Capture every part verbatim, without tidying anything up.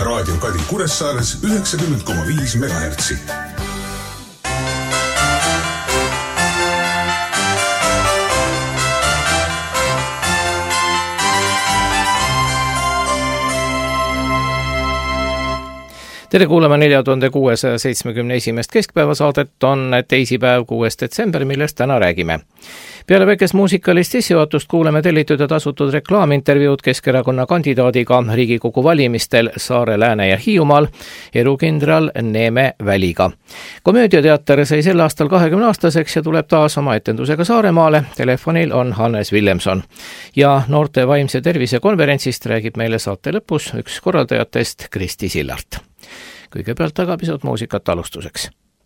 Raadio Kadi Kuressaares üheksakümmend koma viis megahertsi. Tere kuulema nelja tuhande kuuesaja seitsmekümne esimest keskpäevasaadet on teisipäev kuues detsember, millest täna räägime. Peale väikest muusikalist sissejuhatust kuuleme tellitud ja tasutud reklaamintervjuud Keskerakonna kandidaadiga Riigikogu valimistel Saare, Lääne ja Hiiumaal, erukindral Neeme Väliga. Komöödiateater sai sel aastal kahekümne aastaseks ja tuleb taas oma etendusega Saaremaale. Telefonil on Hannes Villemson. Ja noorte vaimse tervise konverentsist räägib meile saate lõpus üks korraldajatest Kristi Sillart. Kõigepealt aga pisut muusikat alustuseks.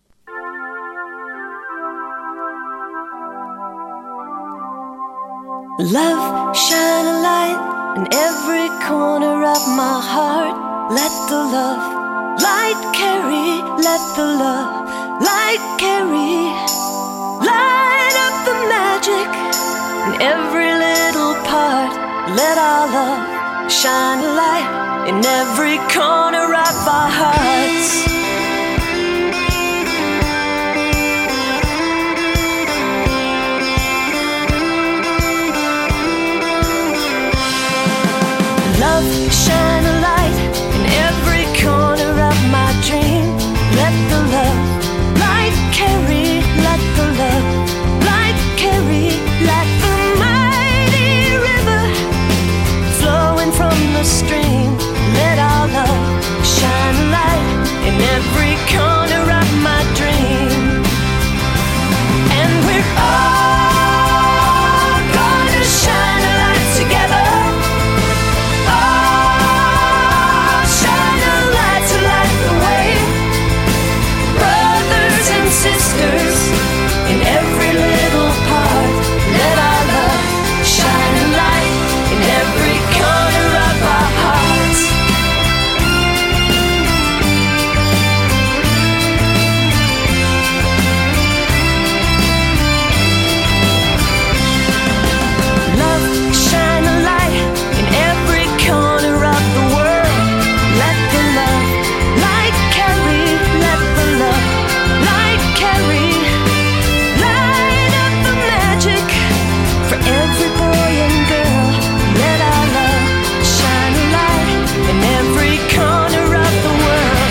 Love, shine a light in every corner of my heart. Let the love light carry, let the love light carry. Light up the magic in every little part. Let our love shine a light in every corner of our hearts. Love, shine a light in every corner of my dream. Let the love light carry, let the love light carry. Like the mighty river flowing from the stream. Let our love shine a light in every corner of my dream. And we're all gonna shine a light together. Sisters in every little part. Let our love shine a light in every corner of our hearts. Love, shine a light in every corner of the world. Let the love light carry, let the love carry, light up the magic for every boy and girl. Let our love shine a light in every corner of the world.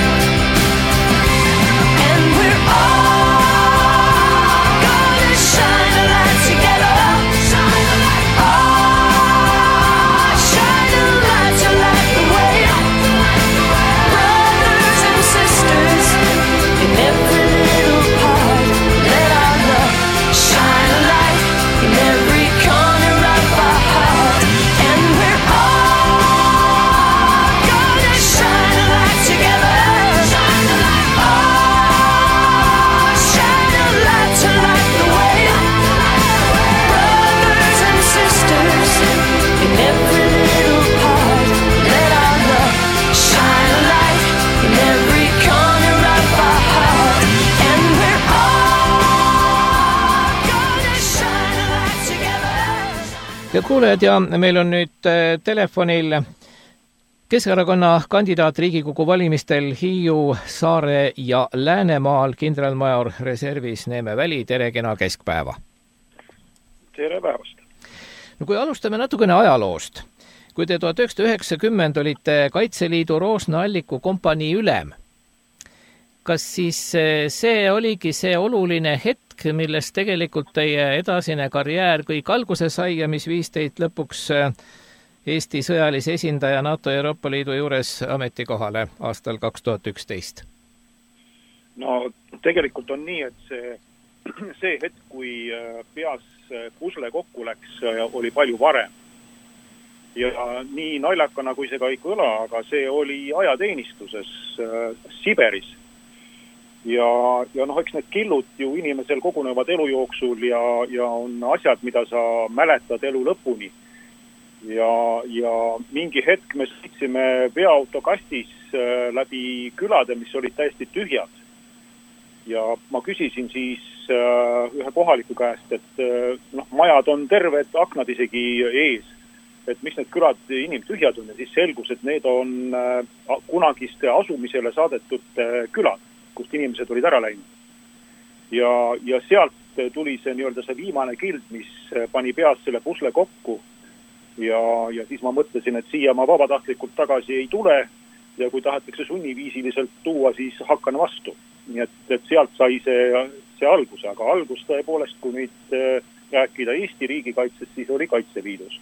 And we're all gonna shine a light together. Shine a light. Oh, shine a light to light the way. Brothers and sisters in every little part. Let our love shine a light in every corner of our heart. And we're all gonna shine a light together. Shine a light. Oh, shine a light to light the way. Brothers and sisters in every little part. Let our love shine a light in every corner of our heart. And we're all gonna shine a light together. Ja kuulejad, ja meil on nüüd telefonil Keskerakonna kandidaat Riigikogu valimistel Hiiu, Saare ja Läänemaal kindralmajor reservis Neeme Väli. Tere, kena keskpäeva. Tere päevast. No kui alustame natukene ajaloost. Kui te tuhat üheksasada üheksakümmend olite Kaitseliidu Roosna Alliku kompanii ülem, kas siis see oligi see oluline hetk, millest tegelikult teie edasine karjäär kõik alguse sai ja mis viis teid lõpuks Eesti sõjalise esindaja NATO ja Euroopa Liidu juures ametikohale aastal kaks tuhat üksteist? No tegelikult on nii, et see, see hetk, kui peas pusle kokku läks, oli palju varem. Ja nii naljakana, kui see ka ei kõla, aga see oli ajateenistuses Siberis. Ja, ja noh, eks need killud ju inimesel kogunevad elu jooksul ja, ja on asjad, mida sa mäletad elu lõpuni. Ja, ja mingi hetk me sõitsime veoautokastis läbi külade, mis olid täiesti tühjad. Ja ma küsisin siis ühe kohaliku käest, et noh, majad on terved, aknad isegi ees. et mis need külad inimtühjad on ja siis selgus, et need on kunagiste asumisele saadetud külad, kust inimesed olid ära läinud. Ja, ja sealt tuli see nii-öelda see viimane kild, mis pani peas selle pusle kokku ja, ja siis ma mõtlesin, et siia ma vabatahtlikult tagasi ei tule ja kui tahetakse sunniviisiliselt tuua, siis hakkan vastu. Nii et, et sealt sai see, see algus, aga algus tõepoolest, kui nüüd rääkida Eesti riigikaitsest, siis oli Kaitseliidus.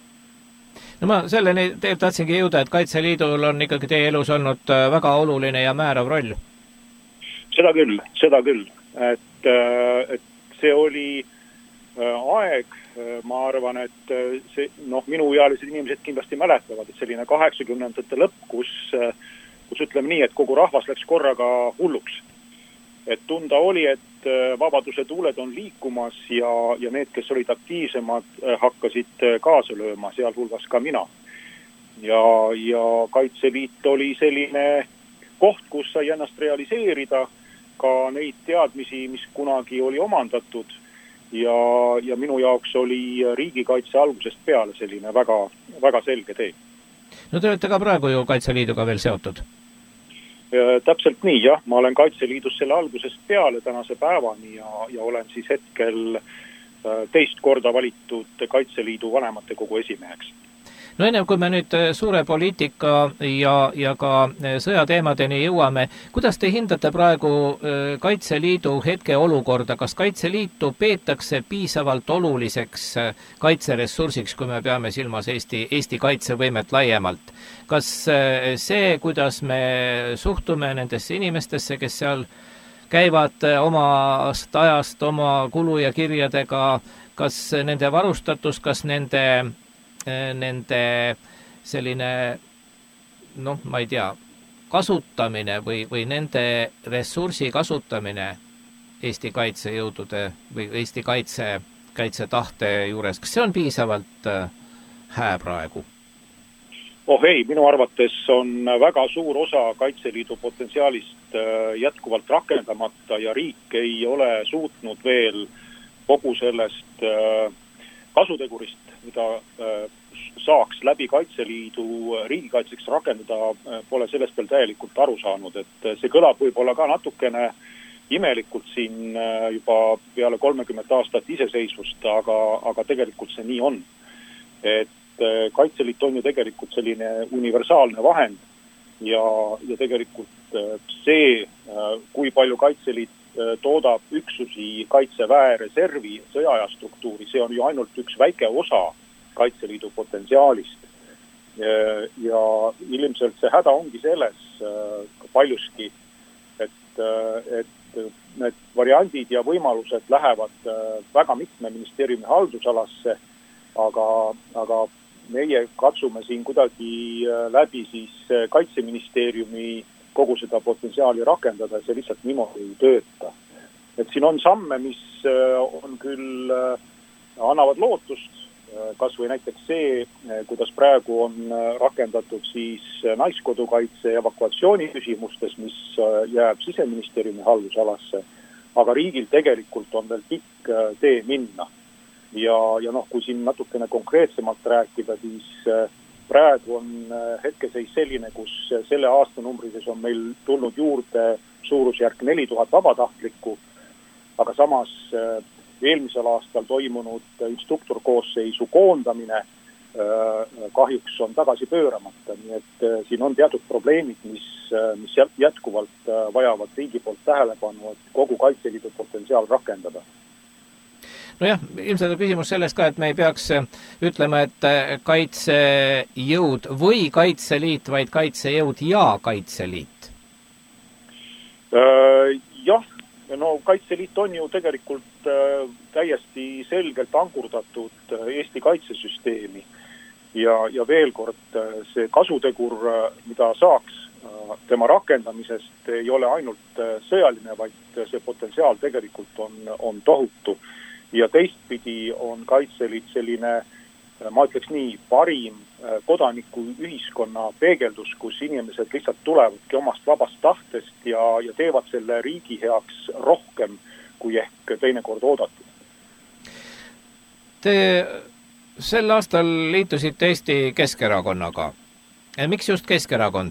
No ma selleni tahtsingi jõuda, et Kaitseliidul on ikkagi teie elus olnud väga oluline ja määrav roll. Seda küll, seda küll. Et, et see oli aeg, ma arvan, et see, noh, minuealised inimesed kindlasti mäletavad, et selline kaheksakümnendate lõpp, kus, kus ütleme nii, et kogu rahvas läks korraga hulluks. Et tunda oli, et vabaduse tuuled on liikumas ja, ja need, kes olid aktiivsemad, hakkasid kaasa lööma, sealhulgas ka mina. Ja, ja Kaitseliit oli selline koht, kus sai ennast realiseerida ka neid teadmisi, mis kunagi oli omandatud ja, ja minu jaoks oli riigikaitse algusest peale selline väga, väga selge tee. No te olete ka praegu ju Kaitseliiduga veel seotud? Ja, täpselt nii, jah. Ma olen Kaitseliidus selle algusest peale tänase päevani ja, ja olen siis hetkel teist korda valitud Kaitseliidu vanematekogu esimeheks. No enne, kui me nüüd suure poliitika ja, ja ka sõjateemadeni jõuame, kuidas te hindate praegu Kaitseliidu hetke olukorda? Kas Kaitseliitu peetakse piisavalt oluliseks kaitseressursiks, kui me peame silmas Eesti, Eesti kaitsevõimet laiemalt? Kas see, kuidas me suhtume nendesse inimestesse, kes seal käivad omast ajast, oma kulu ja kirjadega, kas nende varustatus, kas nende nende selline, noh, ma ei tea, kasutamine või, või nende ressursi kasutamine Eesti kaitsejõudude või Eesti kaitse, kaitsetahte juures, kas see on piisavalt hää praegu? Oh ei, minu arvates on väga suur osa Kaitseliidu potentsiaalist jätkuvalt rakendamata ja riik ei ole suutnud veel kogu sellest kasutegurist, mida saaks läbi Kaitseliidu riigikaitseks rakendada, pole sellest veel täielikult aru saanud, et see kõlab võib-olla ka natukene imelikult siin juba peale kolmekümmet aastat iseseisvust, aga, aga tegelikult see nii on. Et Kaitseliit on ju tegelikult selline universaalne vahend ja, ja tegelikult see, kui palju Kaitseliit toodab üksusi kaitseväe reservi sõjaaja struktuuri, see on ju ainult üks väike osa Kaitseliidu potentsiaalist. Ja ilmselt see häda ongi selles paljuski, et, et need variandid ja võimalused lähevad väga mitme ministeeriumi haldusalasse, aga, aga meie katsume siin kuidagi läbi siis Kaitseministeeriumi kogu seda potentsiaali rakendada, see lihtsalt niimoodi ei tööta. Et siin on samme, mis on küll, annavad lootust, kas või näiteks see, kuidas praegu on rakendatud siis naiskodukaitse ja evakuatsiooni küsimustes, mis jääb Siseministeeriumi haldusalasse, aga riigil tegelikult on veel pikk tee minna. Ja, ja noh, kui siin natukene konkreetsemalt rääkida, siis praegu on hetkeseis selline, kus selle aastanumbrises on meil tulnud juurde suurusjärk neli tuhat vabatahtlikku, aga samas eelmisel aastal toimunud instruktorkoosseisu koondamine kahjuks on tagasi pööramata, nii et siin on teatud probleemid, mis, mis jätkuvalt vajavad riigi poolt tähelepanu, et kogu Kaitseliidu potentsiaal rakendada. Nojah, ilmselt on küsimus sellest ka, et me ei peaks ütlema, et kaitsejõud või Kaitseliit, vaid kaitsejõud ja Kaitseliit. Jah, no Kaitseliit on ju tegelikult täiesti selgelt angurdatud Eesti kaitsesüsteemi ja, ja veel kord see kasutegur, mida saaks tema rakendamisest, ei ole ainult sõjaline, vaid see potentsiaal tegelikult on, on tohutu. Ja teistpidi on Kaitseliit selline, ma ütleks nii, parim kodaniku ühiskonna peegeldus, kus inimesed lihtsalt tulevadki omast vabast tahtest ja, ja teevad selle riigi heaks rohkem, kui ehk teinekord oodatud. Te sel aastal liitusid Eesti Keskerakonnaga. Miks just Keskerakond?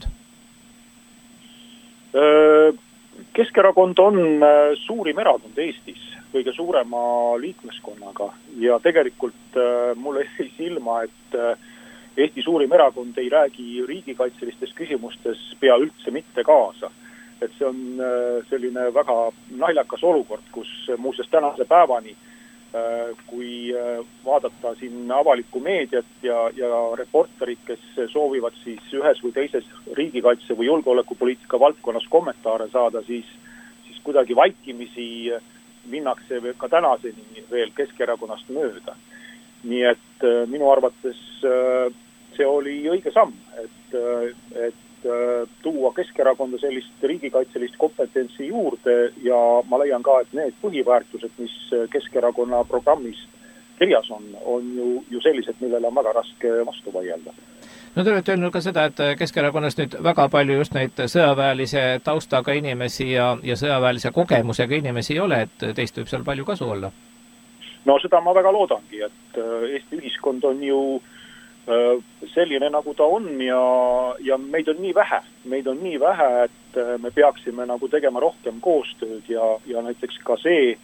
Keskerakond on suurim erakond Eestis, kõige suurema liikmeskonnaga ja tegelikult mulle jäi silma, et Eesti suurim erakond ei räägi riigikaitselistes küsimustes pea üldse mitte kaasa. Et see on selline väga naljakas olukord, kus muuseas tänase päevani, kui vaadata siin avalikku meediat ja, ja reporterid, kes soovivad siis ühes või teises riigikaitse või julgeolekupoliitika valdkonnas kommentaare saada, siis, siis kuidagi vaikimisi minnakse ka tänaseni veel Keskerakonnast mööda. Nii et minu arvates see oli õige samm, et, et tuua Keskerakonda sellist riigikaitselist kompetentsi juurde ja ma leian ka, et need põhiväärtused, mis Keskerakonna programmis kirjas on, on ju, ju sellised, millele on väga raske vastu vaielda. No te olete öelnud ka seda, et Keskerakonnast nüüd väga palju just neid sõjaväelise taustaga inimesi ja, ja sõjaväelise kogemusega inimesi ei ole, et teist võib seal palju kasu olla? No seda ma väga loodangi, et Eesti ühiskond on ju selline, nagu ta on ja, ja meid on nii vähe. Meid on nii vähe, et me peaksime nagu tegema rohkem koostööd ja, ja näiteks ka see,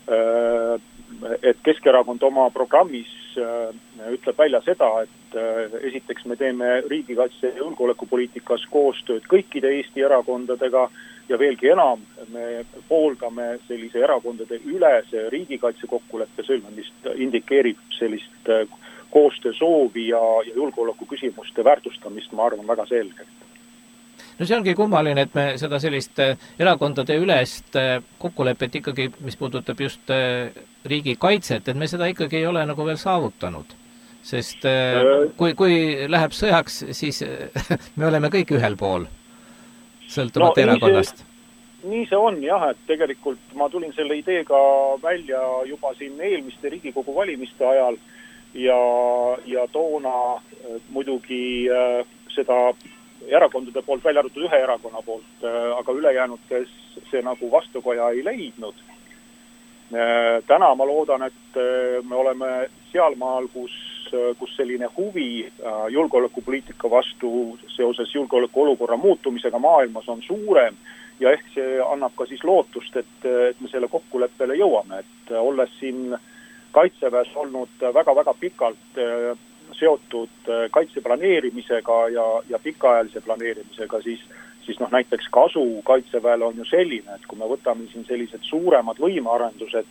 et Keskerakond oma programmis ütleb välja seda, et esiteks me teeme riigikaitse ja julgeolekupoliitikas koostööd kõikide Eesti erakondadega ja veelgi enam me pooldame sellise erakondade ülese riigikaitse kokkuleppe sõlmimist, indikeerib sellist koostöö soovi ja, ja julgeoleku küsimuste väärtustamist, ma arvan, väga selgelt. No see ongi kummaline, et me seda sellist erakondade ülest kokkulepet ikkagi, mis puudutab just riigikaitset, et me seda ikkagi ei ole nagu veel saavutanud. Sest kui, kui läheb sõjaks, siis me oleme kõik ühel pool, sõltuvat no, erakonnast. See, nii see on jah, et tegelikult ma tulin selle ideega välja juba siin eelmiste Riigikogu valimiste ajal, ja, ja toona muidugi äh, seda erakondade poolt välja arvatud ühe erakonna poolt, äh, aga ülejäänud, kes see nagu vastukoja ei leidnud. Äh, täna ma loodan, et äh, me oleme sealmaal, kus, äh, kus selline huvi äh, julgeolekupoliitika vastu seoses julgeoleku olukorra muutumisega maailmas on suurem ja ehk see annab ka siis lootust, et, et me selle kokkuleppele jõuame, et äh, olles siin Kaitseväes olnud väga-väga pikalt seotud kaitseplaneerimisega ja, ja pikaajalise planeerimisega, siis, siis noh, näiteks kasu Kaitseväel on ju selline, et kui me võtame siin sellised suuremad võimearendused,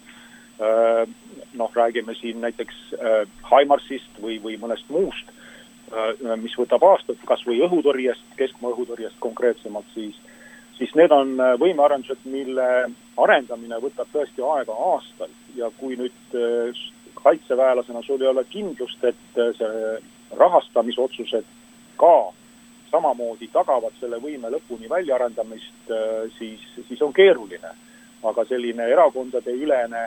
noh, räägime siin näiteks Haimarsist või, või mõnest muust, mis võtab aastat, kas või õhutõrjest, keskmaa õhutõrjest konkreetsemalt, siis, siis need on võimearendused, mille arendamine võtab tõesti aega aastaid ja kui nüüd kaitseväelasena sul ei ole kindlust, et see rahastamisotsused ka samamoodi tagavad selle võime lõpuni väljaarendamist, siis, siis on keeruline. Aga selline erakondade ülene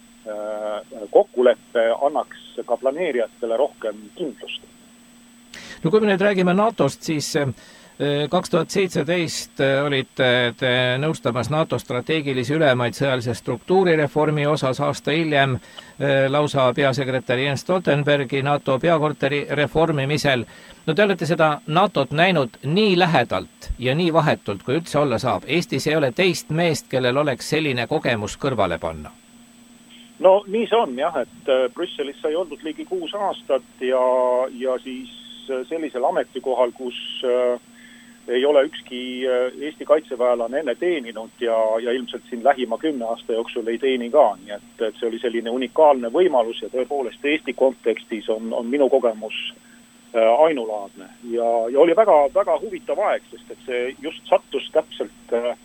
kokkulepe annaks ka planeerijatele rohkem kindlust. No kui me nüüd räägime NATOst, siis kaks tuhat seitseteist olite te nõustamas NATO strateegilisi ülemaid sõjalise struktuurireformi osas, aasta hiljem lausa peasekretäri Jens Stoltenbergi NATO peakorteri reformimisel. No te olete seda NATOt näinud nii lähedalt ja nii vahetult, kui üldse olla saab. Eestis ei ole teist meest, kellel oleks selline kogemus kõrvale panna. No nii see on jah, et Brüsselis sai oldud ligi kuus aastat ja, ja siis sellisel ametikohal, kus ei ole ükski Eesti kaitseväelane enne teeninud ja, ja ilmselt siin lähima kümne aasta jooksul ei teeni ka, nii et, et see oli selline unikaalne võimalus ja tõepoolest Eesti kontekstis on, on minu kogemus ainulaadne ja, ja oli väga, väga huvitav aeg, sest et see just sattus täpselt äh,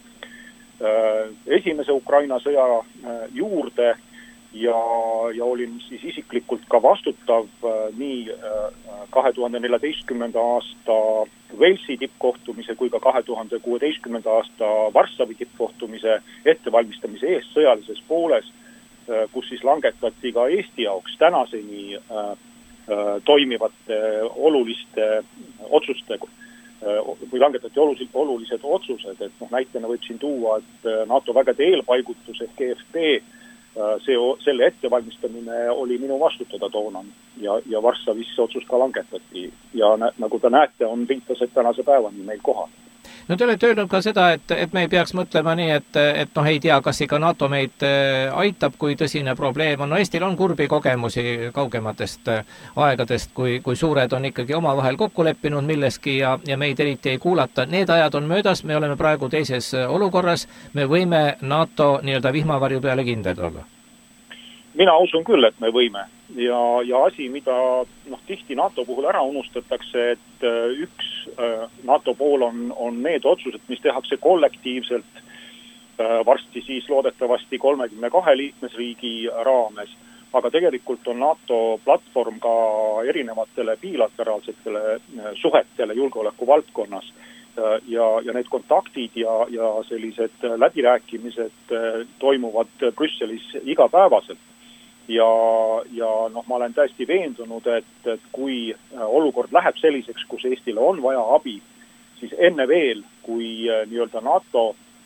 esimese Ukraina sõja äh, juurde ja, ja olin siis isiklikult ka vastutav äh, nii äh, kahe tuhande neljateistkümnenda aasta Velsi tippkohtumise kui ka kahe tuhande kuueteistkümnenda aasta Varssavi tippkohtumise ettevalmistamise eest sõjalises pooles, äh, kus siis langetati ka Eesti jaoks tänaseni äh, äh, toimivate oluliste otsuste või langetati olulised, olulised otsused, et noh, näitena võib siin tuua, et NATO vägede eelpaigutus ehk G F P see, selle ettevalmistamine oli minu vastutada toona ja, ja Varssavis see otsus ka langetati ja nä, nagu te näete, on liitlased tänase päevani meil kohal. No te olete öelnud ka seda, et, et me ei peaks mõtlema nii, et, et noh, ei tea, kas ikka NATO meid aitab, kui tõsine probleem on. No Eestil on kurbi kogemusi kaugematest aegadest, kui, kui suured on ikkagi omavahel kokku leppinud milleski ja, ja meid eriti ei kuulata. Need ajad on möödas, me oleme praegu teises olukorras, me võime NATO nii-öelda vihmavarju peale kindlad olla. Mina usun küll, et me võime ja, ja asi, mida noh, tihti NATO puhul ära unustatakse, et üks NATO pool on, on need otsused, mis tehakse kollektiivselt varsti siis loodetavasti kolmekümne kahe liikmesriigi raames, aga tegelikult on NATO platvorm ka erinevatele bilateraalsetele suhetele julgeoleku valdkonnas ja, ja need kontaktid ja, ja sellised läbirääkimised toimuvad Brüsselis igapäevaselt. Ja, ja noh, ma olen täiesti veendunud, et, et kui olukord läheb selliseks, kus Eestile on vaja abi, siis enne veel, kui nii-öelda NATO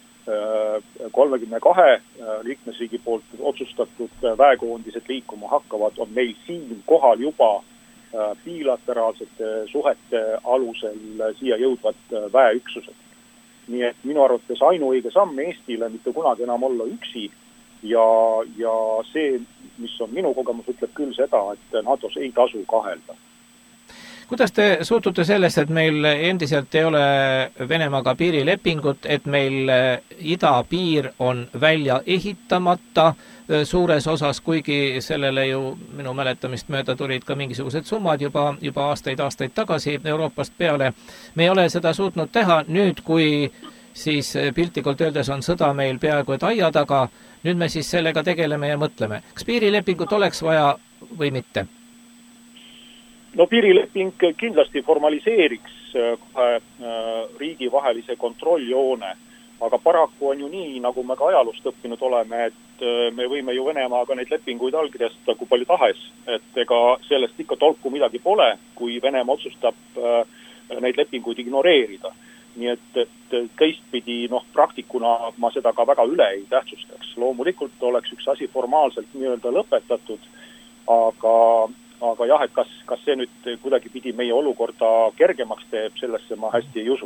kolmekümne kahe liikmesriigi poolt otsustatud väekoondised liikuma hakkavad, on meil siin kohal juba bilateraalsete suhete alusel siia jõudvad väeüksused. Nii et minu arvates ainuõige samm Eestile mitte kunagi enam olla üksi ja, ja see, mis on minu kogemus, ütleb küll seda, et NATOs ei tasu kahelda. Kuidas te suhtute sellest, et meil endiselt ei ole Venemaaga piirilepingut, et meil idapiir on välja ehitamata suures osas, kuigi sellele ju minu mäletamist mööda tulid ka mingisugused summad juba, juba aastaid, aastaid tagasi Euroopast peale. Me ei ole seda suutnud teha nüüd, kui siis piltlikult öeldes on sõda meil peaaegu et aia taga, nüüd me siis sellega tegeleme ja mõtleme. Kas piirilepingut oleks vaja või mitte? No piirileping kindlasti formaliseeriks kahe riigi vahelise kontrolljoone, aga paraku on ju nii, nagu me ka ajalust õppinud oleme, et me võime ju Venemaaga neid lepinguid allkirjastada kui palju tahes, et ega sellest ikka tolku midagi pole, kui Venemaa otsustab neid lepinguid ignoreerida. Nii et, et teistpidi noh, praktikuna ma seda ka väga üle ei tähtsustaks. Loomulikult oleks üks asi formaalselt nii-öelda lõpetatud, aga, aga jah, et kas, kas see nüüd kuidagi pidi meie olukorda kergemaks teeb, sellesse ma hästi ei usu.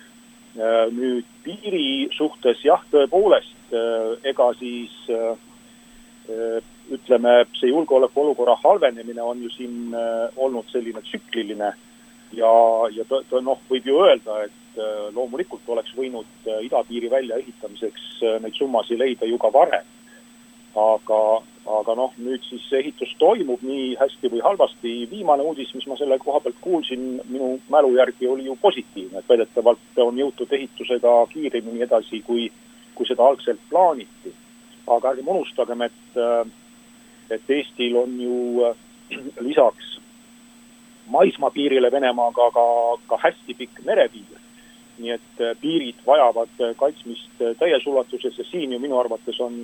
Nüüd piiri suhtes jah, tõepoolest, ega siis ütleme, see julgeoleku olukorra halvenemine on ju siin olnud selline tsükliline ja, ja to, to, noh, võib ju öelda, et loomulikult oleks võinud idapiiri välja ehitamiseks neid summasid leida ju ka varem. Aga, aga noh, nüüd siis ehitus toimub nii hästi või halvasti. Viimane uudis, mis ma selle koha pealt kuulsin, minu mälu järgi oli ju positiivne, et väidetavalt on jõutud ehitusega kiiremini edasi, kui, kui seda algselt plaaniti. Aga ärgem unustagem, et, et Eestil on ju lisaks maismaapiirile Venemaaga ka, ka hästi pikk merepiir. Nii et piirid vajavad kaitsmist täies ulatuses ja siin ju minu arvates on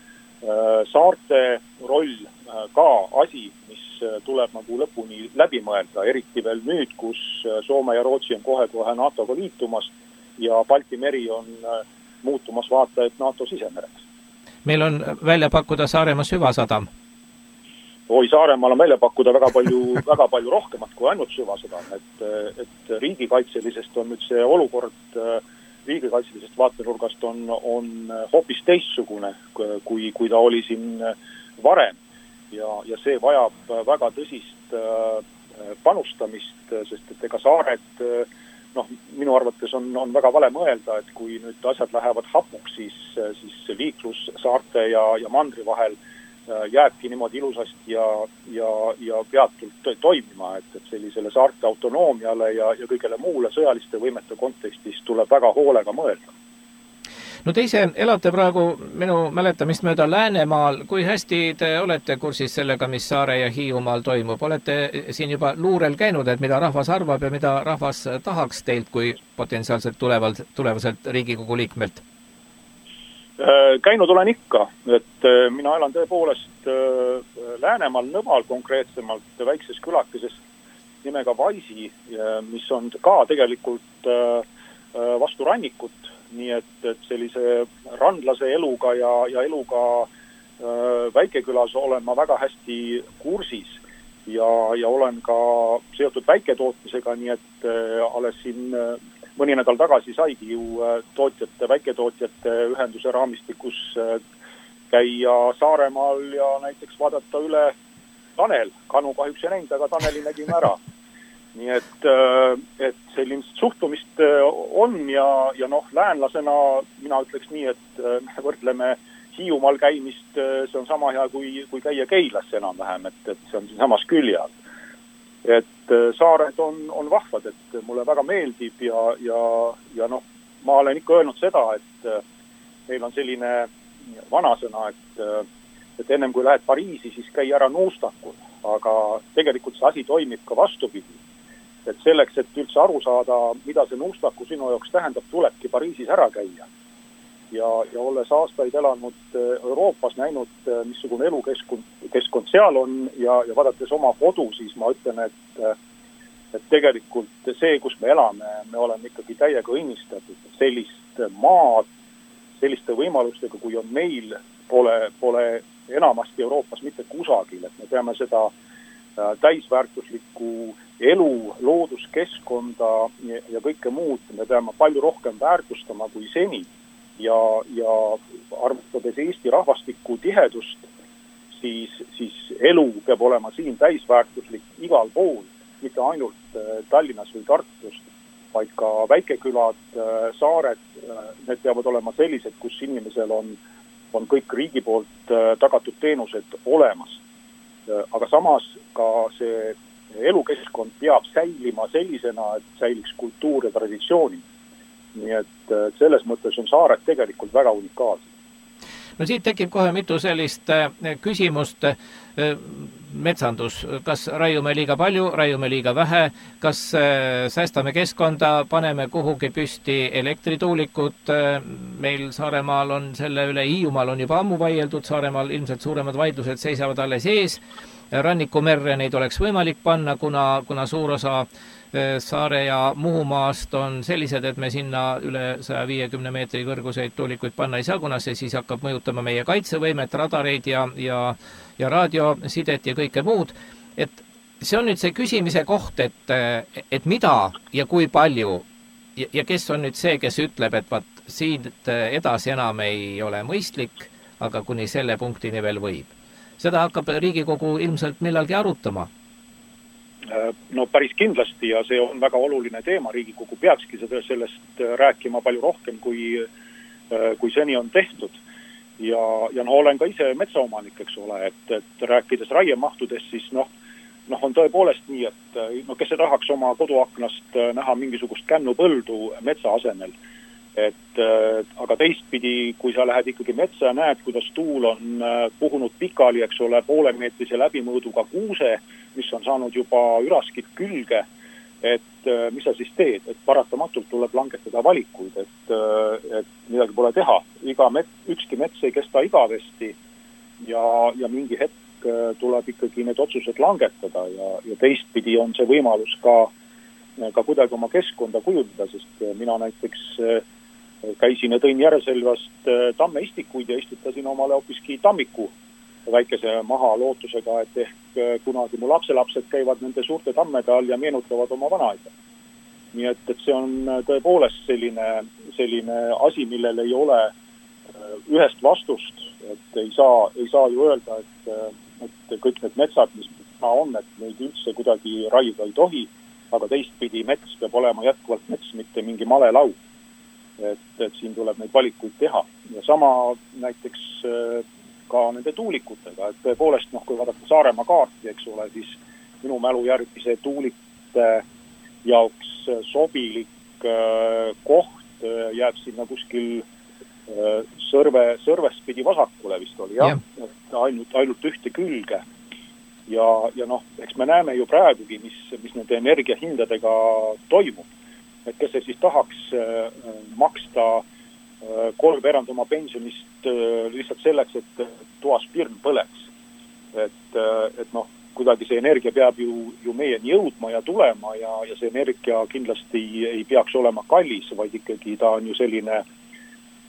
saarte roll ka asi, mis tuleb nagu lõpuni läbi mõelda, eriti veel nüüd, kus Soome ja Rootsi on kohe-kohe NATOga liitumas ja Balti meri on muutumas vaata, et NATO sisemereks. Meil on välja pakkuda Saaremaa süvasadam. Oi, Saaremaal on välja pakkuda väga palju, väga palju rohkemat kui ainult süvasadam, et, et riigikaitselisest on nüüd see olukord riigikaitselisest vaatenurgast on, on hoopis teistsugune, kui, kui ta oli siin varem. Ja, ja see vajab väga tõsist panustamist, sest et ega saared, noh, minu arvates on, on väga vale mõelda, et kui nüüd asjad lähevad hapuks, siis, siis liiklus saarte ja, ja mandri vahel jääbki niimoodi ilusasti ja, ja, ja peatult toimima, et, et sellisele saarte autonoomiale ja, ja kõigele muule sõjaliste võimete kontekstis tuleb väga hoolega mõelda. No te ise elate praegu minu mäletamist mööda Läänemaal. Kui hästi te olete kursis sellega, mis Saare ja Hiiumaal toimub? Olete siin juba luurel käinud, et mida rahvas arvab ja mida rahvas tahaks teilt kui potentsiaalselt tulevalt, tulevaselt Riigikogu liikmelt? Käinud olen ikka, et mina elan tõepoolest Läänemaal Nõval konkreetsemalt väikses külakeses nimega Vaisi, mis on ka tegelikult vastu rannikut, nii et, et sellise randlase eluga ja, ja eluga Väikekülas olen ma väga hästi kursis ja, ja olen ka seotud väiketootmisega, nii et alles siin mõni nädal tagasi saigi ju tootjate, väiketootjate ühenduse raamistikus käia Saaremaal ja näiteks vaadata üle Tanel. Kanu kahjuks ei näinud, aga Taneli nägime ära. Nii et, et sellist suhtumist on ja, ja noh, läänlasena mina ütleks nii, et me võrdleme Hiiumaal käimist, see on sama hea kui, kui käia Keilas enam-vähem, et, et see on siin samas külje all. Et saared on, on vahvad, et mulle väga meeldib ja, ja, ja noh, ma olen ikka öelnud seda, et meil on selline vanasõna, et, et ennem kui lähed Pariisi, siis käi ära nuustakul, aga tegelikult see asi toimib ka vastupidi. Et selleks, et üldse aru saada, mida see nuustaku sinu jaoks tähendab, tulebki Pariisis ära käia. Ja, ja olles aastaid elanud Euroopas, näinud, missugune elukeskkond keskkond seal on ja, ja vaadates oma kodu, siis ma ütlen, et, et tegelikult see, kus me elame, me oleme ikkagi täiega õnnistatud. Sellist maad, selliste võimalustega, kui on meil, pole, pole enamasti Euroopas mitte kusagil, et me peame seda täisväärtuslikku elu, looduskeskkonda ja, ja kõike muud, me peame palju rohkem väärtustama kui seni. Ja, ja arvestades Eesti rahvastiku tihedust, siis, siis elu peab olema siin täisväärtuslik igal pool, mitte ainult Tallinnas või Tartus, vaid ka väikekülad, saared, need peavad olema sellised, kus inimesel on, on kõik riigi poolt tagatud teenused olemas. Aga samas ka see elukeskkond peab säilima sellisena, et säiliks kultuur ja traditsiooni. Nii et selles mõttes on saared tegelikult väga unikaalsed. No siit tekib kohe mitu sellist küsimust. Metsandus, kas raiume liiga palju, raiume liiga vähe, kas säästame keskkonda, paneme kuhugi püsti elektrituulikud, meil Saaremaal on selle üle, Hiiumaal on juba ammu vaieldud, Saaremaal ilmselt suuremad vaidlused seisavad alles ees, rannikumerre neid oleks võimalik panna, kuna, kuna suur osa Saare ja Muhumaast on sellised, et me sinna üle saja viiekümne meetri kõrguseid tuulikuid panna ei saa, kuna see siis hakkab mõjutama meie kaitsevõimet, radareid ja, ja, ja raadiosidet ja kõike muud. Et see on nüüd see küsimise koht, et, et mida ja kui palju ja, ja kes on nüüd see, kes ütleb, et vaat siin edasi enam ei ole mõistlik, aga kuni selle punktini veel võib. Seda hakkab Riigikogu ilmselt millalgi arutama. No päris kindlasti ja see on väga oluline teema, Riigikogu peakski seda sellest rääkima palju rohkem, kui, kui seni on tehtud. Ja, ja no olen ka ise metsaomanik, eks ole, et, et rääkides raiemahtudest, siis noh, noh on tõepoolest nii, et no, kes ei tahaks oma koduaknast näha mingisugust kännupõldu metsa asemel. Et, aga teistpidi, kui sa lähed ikkagi metsa ja näed, kuidas tuul on puhunud pikali, eks ole, poolemeetrise läbimõõduga kuuse, mis on saanud juba üraskid külge, et mis sa siis teed, et paratamatult tuleb langetada valikuid, et, et midagi pole teha. Iga met, ükski mets ei kesta igavesti ja, ja mingi hetk tuleb ikkagi need otsused langetada ja, ja teistpidi on see võimalus ka, ka kuidagi oma keskkonda kujundada, sest mina näiteks käisin ja tõin Järveselvast tamme istikuid ja istutasin omale hoopiski tammiku väikese maha lootusega, et ehk kunagi mu lapselapsed käivad nende suurte tammede all ja meenutavad oma vanaisa. Nii et, et see on tõepoolest selline, selline asi, millel ei ole ühest vastust, et ei saa, ei saa ju öelda, et, et kõik need metsad, mis on, et neid üldse kuidagi raiuda ei tohi, aga teistpidi mets peab olema jätkuvalt mets, mitte mingi malelau. Et, et siin tuleb neid valikuid teha. Ja sama näiteks ka nende tuulikutega, et tõepoolest, noh, kui vaadata Saaremaa kaarti, eks ole, siis minu mälu järgi see tuulikute jaoks sobilik koht jääb sinna kuskil sõrve, sõrvest pidi vasakule vist oli, jah, ja. Et ainult, ainult ühte külge. Ja, ja noh, eks me näeme ju praegugi, mis, mis nende energiahindadega toimub. Et kes see siis tahaks maksta kolmveerand oma pensionist lihtsalt selleks, et toas pirn põleks. Et, et noh, kuidagi see energia peab ju, ju meieni jõudma ja tulema ja, ja see energia kindlasti ei peaks olema kallis, vaid ikkagi ta on ju selline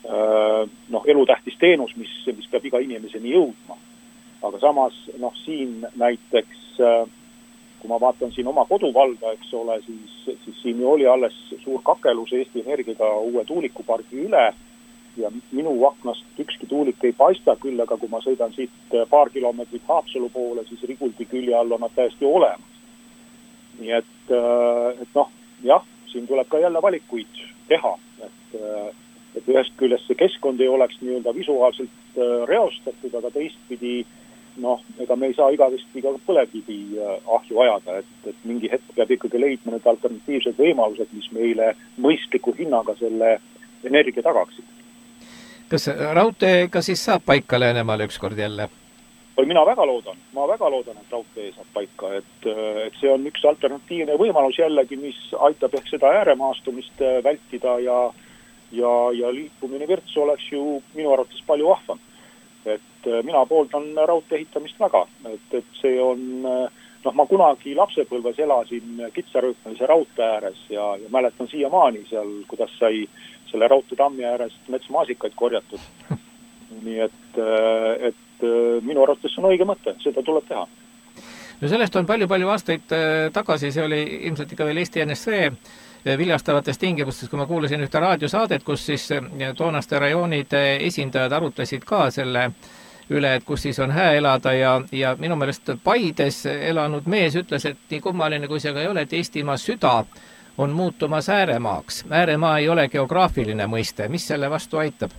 noh, elutähtis teenus, mis, mis peab iga inimeseni jõudma. Aga samas, noh, siin näiteks, kui ma vaatan siin oma koduvalda, eks ole, siis, siis siin oli alles suur kakelus Eesti Energiaga uue tuulikupargi üle ja minu aknast ükski tuulik ei paista küll, aga kui ma sõidan siit paar kilomeetrit Haapsalu poole, siis Riguldi külje all on nad täiesti olemas. Nii et, et noh, jah, siin tuleb ka jälle valikuid teha, et, et ühest küljest see keskkond ei oleks nii-öelda visuaalselt reostatud, aga teistpidi noh, ega me ei saa igavesti ka põlevkivi ahju ajada, et, et mingi hetk peab ikkagi leidma need alternatiivsed võimalused, mis meile mõistliku hinnaga selle energia tagaksid. Kas raudteega siis saab paika Läänemaal ükskord jälle? Mina väga loodan, ma väga loodan, et raudtee saab paika, et, et see on üks alternatiivne võimalus jällegi, mis aitab ehk seda ääremaastumist vältida ja, ja, ja liikumine virts oleks ju minu arvates palju vahvam. Et mina pooldan raudtee ehitamist väga, et, et see on, noh, ma kunagi lapsepõlves elasin kitsarühmelise raudtee ääres ja, ja mäletan siiamaani seal, kuidas sai selle raudtee tammi äärest metsmaasikaid korjatud. Nii et, et minu arvates on õige mõte, seda tuleb teha. No sellest on palju-palju aastaid tagasi, see oli ilmselt ikka veel Eesti N S V viljastavates tingimustes, kui ma kuulasin ühte raadiosaadet, kus siis toonaste rajoonide esindajad arutlesid ka selle üle, et kus siis on hää elada ja, ja minu meelest Paides elanud mees ütles, et nii kummaline kui see ka ei ole, et Eestimaa süda on muutumas ääremaaks. Ääremaa ei ole geograafiline mõiste. Mis selle vastu aitab?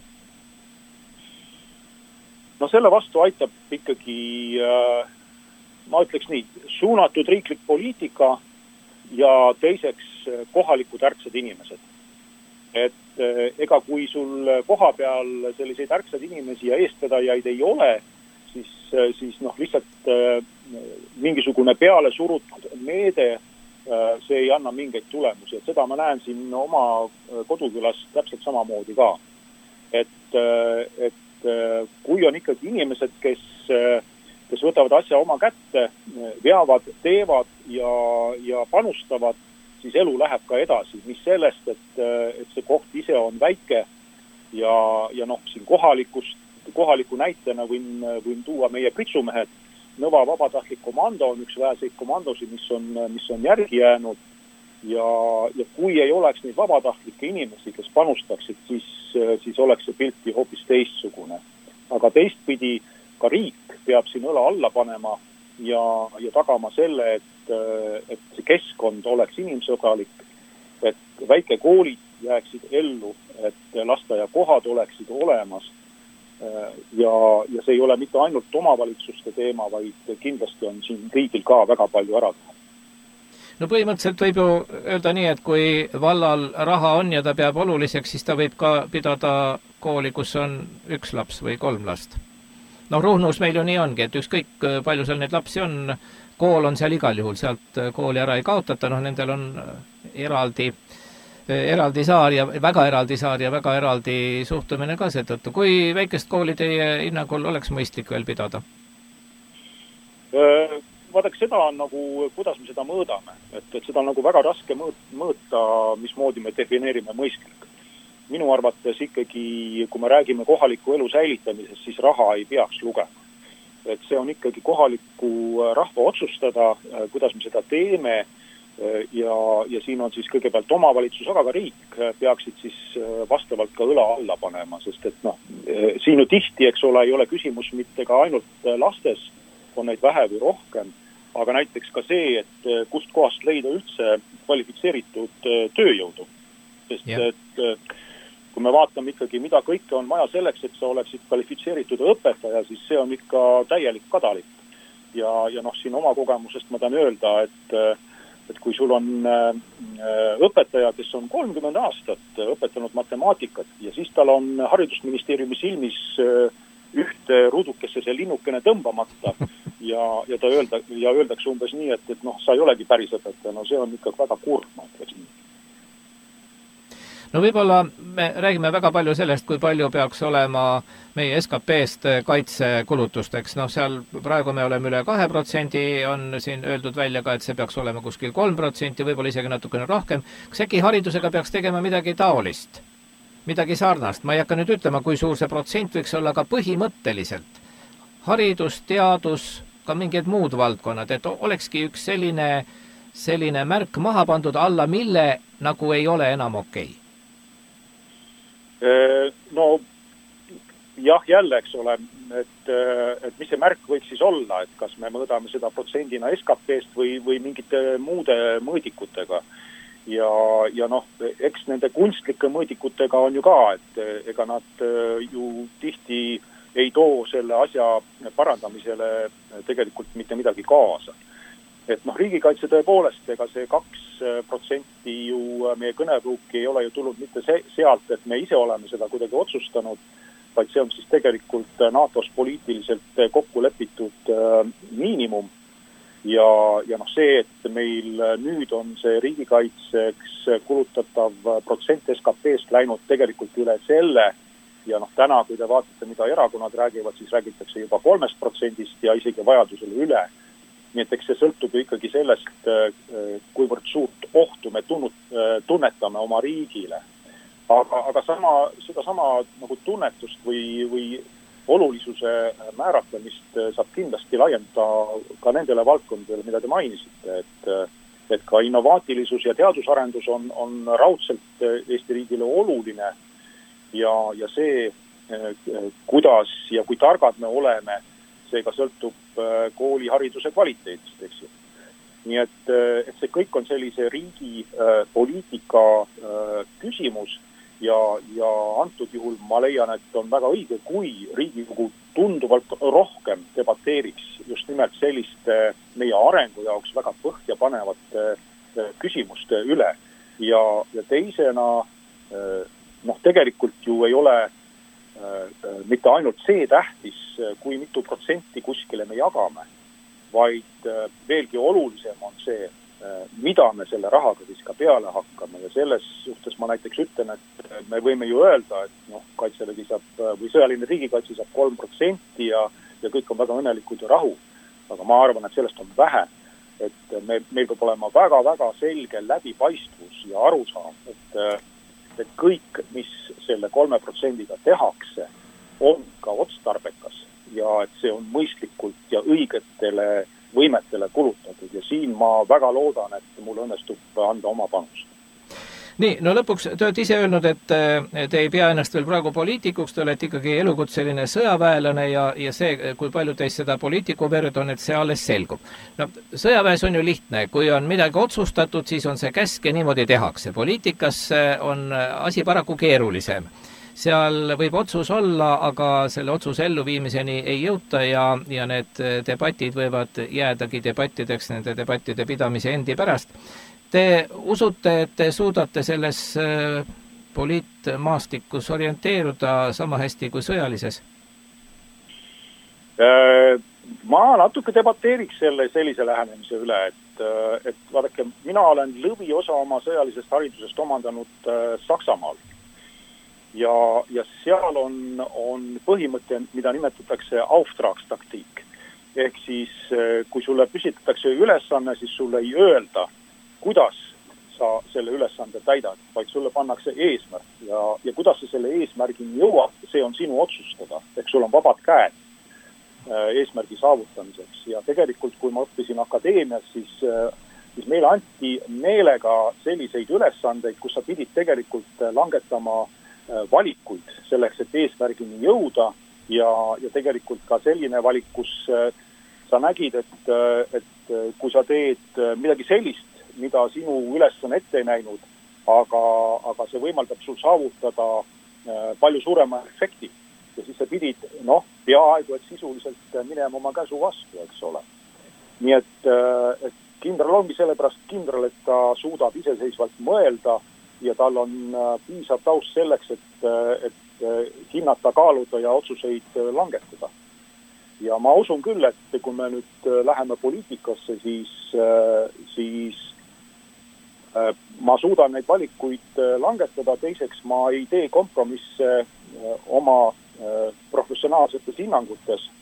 No selle vastu aitab ikkagi, ma ütleks nii, suunatud riiklik poliitika ja teiseks kohalikud ärksad inimesed. Et ega kui sul koha peal selliseid ärksad inimesi ja eestvedajaid ei ole, siis, siis noh, lihtsalt mingisugune peale surutud meede, see ei anna mingeid tulemusi. Et seda ma näen siin oma kodukülas täpselt samamoodi ka. Et, et kui on ikkagi inimesed, kes, kes võtavad asja oma kätte, veavad, teevad ja, ja panustavad, siis elu läheb ka edasi, mis sellest, et, et see koht ise on väike ja, ja noh, siin kohalikust, kohaliku näitena võin, võin tuua meie pritsumehed. Nõva vabatahtlik komando on üks väheseid komandosi, mis on, mis on järgi jäänud ja, ja kui ei oleks neid vabatahtlikke inimesi, kes panustaksid, siis, siis oleks see pilti hoopis teistsugune. Aga teistpidi ka riik peab siin õla alla panema ja, ja tagama selle, et, et see keskkond oleks inimsõbralik, et väikekoolid jääksid ellu, et lasteaiakohad oleksid olemas ja, ja see ei ole mitte ainult omavalitsuste teema, vaid kindlasti on siin riigil ka väga palju ära teha. No põhimõtteliselt võib ju öelda nii, et kui vallal raha on ja ta peab oluliseks, siis ta võib ka pidada kooli, kus on üks laps või kolm last. No Ruhnus meil ju nii ongi, et ükskõik palju seal neid lapsi on, kool on seal igal juhul, sealt kooli ära ei kaotata, noh nendel on eraldi, eraldi saar ja väga eraldi saar ja väga eraldi suhtumine ka seetõttu. Kui väikest kooli teie hinnangul oleks mõistlik veel pidada? Vaadake, seda on nagu, kuidas me seda mõõdame, et, et seda on nagu väga raske mõõta, mismoodi me defineerime mõistlik. Minu arvates ikkagi, kui me räägime kohaliku elu säilitamisest, siis raha ei peaks lugema. Et see on ikkagi kohaliku rahva otsustada, kuidas me seda teeme ja, ja siin on siis kõigepealt omavalitsus, aga ka riik peaksid siis vastavalt ka õla alla panema, sest et noh, siin ju tihti, eks ole, ei ole küsimus mitte ka ainult lastes, on neid vähe või rohkem, aga näiteks ka see, et kust kohast leida üldse kvalifitseeritud tööjõudu. Sest yeah. et kui me vaatame ikkagi, mida kõike on vaja selleks, et sa oleksid kvalifitseeritud õpetaja, siis see on ikka täielik kadalik. Ja, ja noh, siin oma kogemusest ma tahan öelda, et, et kui sul on õpetaja, kes on kolmkümmend aastat õpetanud matemaatikat ja siis tal on haridusministeeriumi silmis ühte ruudukesse see linnukene tõmbamata ja, ja ta öelda, ja öeldakse umbes nii, et, et noh, sa ei olegi päris õpetaja, no see on ikka väga kurb, ma ütleks nii. No võib-olla me räägime väga palju sellest, kui palju peaks olema meie S K P-st kaitsekulutusteks. No seal praegu me oleme üle kahe protsendi, on siin öeldud välja ka, et see peaks olema kuskil kolm protsenti, võib-olla isegi natukene rohkem. Kas äkki haridusega peaks tegema midagi taolist? midagi sarnast. Ma ei hakka nüüd ütlema, kui suur see protsent võiks olla, aga põhimõtteliselt haridus, teadus, ka mingid muud valdkonnad, et olekski üks selline, selline märk maha pandud alla, mille nagu ei ole enam okei. No jah, jälle, eks ole, et, et mis see märk võiks siis olla, et kas me mõõdame seda protsendina S K P-st või, või mingite muude mõõdikutega. Ja, ja noh, eks nende kunstlike mõõdikutega on ju ka, et ega nad ju tihti ei too selle asja parandamisele tegelikult mitte midagi kaasa. Et noh, riigikaitse tõepoolest, ega see kaks protsenti ju meie kõnepruuki ei ole ju tulnud mitte sealt, et me ise oleme seda kuidagi otsustanud, vaid see on siis tegelikult NATOs poliitiliselt kokku lepitud miinimum. Ja, ja noh, see, et meil nüüd on see riigikaitseks kulutatav protsent S K P-st läinud tegelikult üle selle, ja noh, täna, kui te vaatate, mida erakonnad räägivad, siis räägitakse juba kolmest protsendist ja isegi vajadusele üle. Nii et eks see sõltub ju ikkagi sellest, kuivõrd suurt ohtu me tunnetame oma riigile. Aga, aga sama, seda sama nagu tunnetust või, või olulisuse määratlemist saab kindlasti laiendada ka nendele valdkondadele, mida te mainisite, et, et ka innovaatilisus ja teadusarendus on, on raudselt Eesti riigile oluline ja, ja see, kuidas ja kui targad me oleme, seega sõltub koolihariduse kvaliteedist, eks ju. Nii et, et see kõik on sellise riigi poliitika küsimus ja, ja antud juhul ma leian, et on väga õige, kui Riigikogu tunduvalt rohkem debateeriks just nimelt selliste meie arengu jaoks väga põhja panevate küsimuste üle. Ja, ja teisena, noh, tegelikult ju ei ole mitte ainult see tähtis, kui mitu protsenti kuskile me jagame, vaid veelgi olulisem on see, mida me selle rahaga siis ka peale hakkame ja selles suhtes ma näiteks ütlen, et me võime ju öelda, et noh, kaitsevägi saab või sõjaline riigikaitse saab kolm protsenti ja, ja kõik on väga õnnelikud ja rahu. Aga ma arvan, et sellest on vähe, et me, meil peab olema väga-väga selge läbipaistvus ja arusaam, et et kõik, mis selle kolme protsendiga tehakse, on ka otstarbekas ja et see on mõistlikult ja õigetele võimetele kulutatud ja siin ma väga loodan, et mul õnnestub anda oma panust. Nii, no lõpuks te olete ise öelnud, et te ei pea ennast veel praegu poliitikuks, te olete ikkagi elukutseline sõjaväelane ja, ja see, kui palju teist seda poliitiku verd on, et see alles selgub. No, sõjaväes on ju lihtne, kui on midagi otsustatud, siis on see käsk ja niimoodi tehakse. Poliitikas on asi paraku keerulisem. Seal võib otsus olla, aga selle otsuse elluviimiseni ei jõuta ja, ja need debatid võivad jäädagi debattideks nende debattide pidamise endi pärast. Te usute, et te suudate selles poliitmaastikus orienteeruda sama hästi kui sõjalises? Ma natuke debateeriks selle sellise lähenemise üle, et, et vaadake, mina olen lõvi osa oma sõjalisest haridusest omandanud Saksamaal. Ja, ja seal on, on põhimõte, mida nimetatakse Auftragstaktiik. Ehk siis, kui sulle püsitatakse ülesanne, siis sulle ei öelda, kuidas sa selle ülesande täidad, vaid sulle pannakse eesmärk ja, ja kuidas sa selle eesmärgini jõuad, see on sinu otsustada, ehk sul on vabad käed eesmärgi saavutamiseks ja tegelikult, kui ma õppisin akadeemias, siis, siis meile anti meelega selliseid ülesandeid, kus sa pidid tegelikult langetama valikuid selleks, et eesmärgini jõuda ja, ja tegelikult ka selline valik, kus sa nägid, et, et kui sa teed midagi sellist, mida sinu ülesanne ette ei näinud, aga, aga see võimaldab sul saavutada palju suurema efekti. Ja siis sa pidid, noh, peaaegu, et sisuliselt minema oma käsu vastu, eks ole. Nii et, et kindral ongi sellepärast kindral, et ta suudab iseseisvalt mõelda ja tal on piisav taust selleks, et, et hinnata, kaaluda ja otsuseid langetada. Ja ma usun küll, et kui me nüüd läheme poliitikasse, siis, siis ma suudan neid valikuid langetada, teiseks ma ei tee kompromisse oma professionaalsetes hinnangutes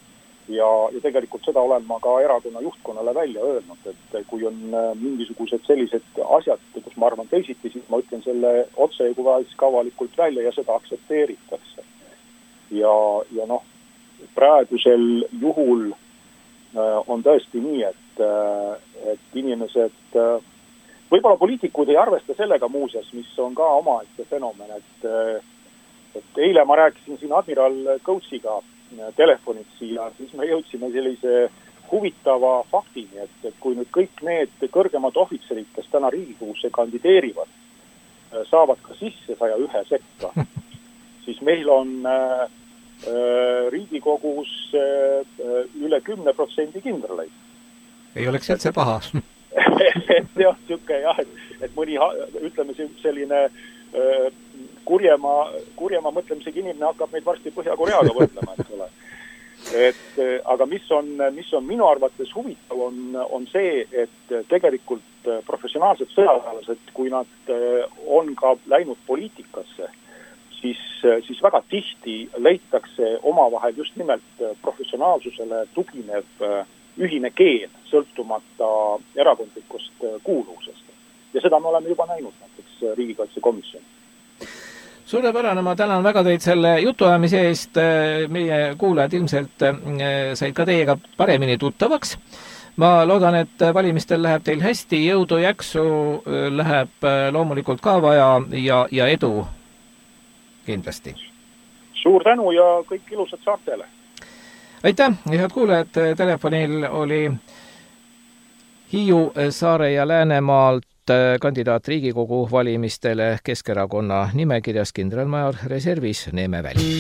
ja, ja tegelikult seda olen ma ka erakonna juhtkonnale välja öelnud, et kui on mingisugused sellised asjad, kus ma arvan teisiti, siis ma ütlen selle otse ja kui ka avalikult välja ja seda aktsepteeritakse. Ja, ja noh, praegusel juhul on tõesti nii, et, et inimesed, võib-olla poliitikud ei arvesta sellega muuseas, mis on ka omaette fenomen, et, et eile ma rääkisin siin admiral Kõutsiga telefonid siia, siis me jõudsime sellise huvitava faktini, et, et kui nüüd kõik need kõrgemad ohvitserid, kes täna Riigikogusse kandideerivad, saavad ka sisse saja ühe sekka, siis meil on äh, Riigikogus üle kümne protsendi kindraleid. Ei oleks üldse paha. et jah, siuke jah, et, et mõni, ütleme selline äh, kurjema, kurjema mõtlemisega inimene hakkab meid varsti Põhja-Koreaga võtlema, et ole. Et, aga mis on, mis on minu arvates huvitav on, on see, et tegelikult professionaalsed sõjaväelased, kui nad on ka läinud poliitikasse, Siis, siis väga tihti leitakse omavahel just nimelt professionaalsusele tuginev ühine keel, sõltumata erakondlikust kuuluvusest. Ja seda me oleme juba näinud näiteks Riigikaitsekomisjoni. Suurepärane, ma tänan väga teid selle jutuajamise eest. Meie kuulajad ilmselt said ka teiega paremini tuttavaks. Ma loodan, et valimistel läheb teil hästi, jõudu, jaksu läheb loomulikult ka vaja ja, ja edu. Kindlasti. Suur tänu ja kõik ilusad saartele. Aitäh, head kuulajad, telefonil oli Hiiu, Saare ja Läänemaalt kandidaat Riigikogu valimistele Keskerakonna nimekirjas kindralmajor reservis Neeme Väli.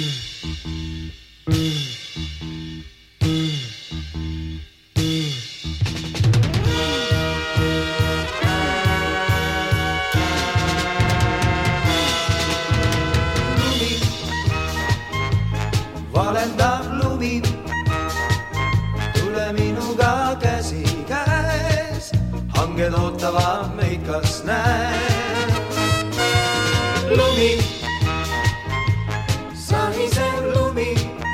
Valendab lumi, tule minuga käsi käes, hanged ootavad meid, kas näed. Lumi, sahisev lumi,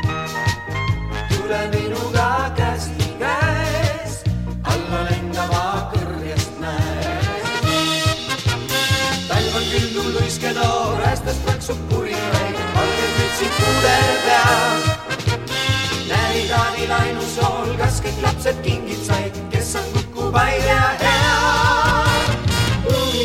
tule minuga käsi käes, alla lendama kõrjest näed. Talv on küll luiske too, räästast plaksub purinaid, valged mütsid kuudel peas. Näidani lainu sool, kas kõik lapsed kingid said, kes on kukupäid ja hea. Lumi,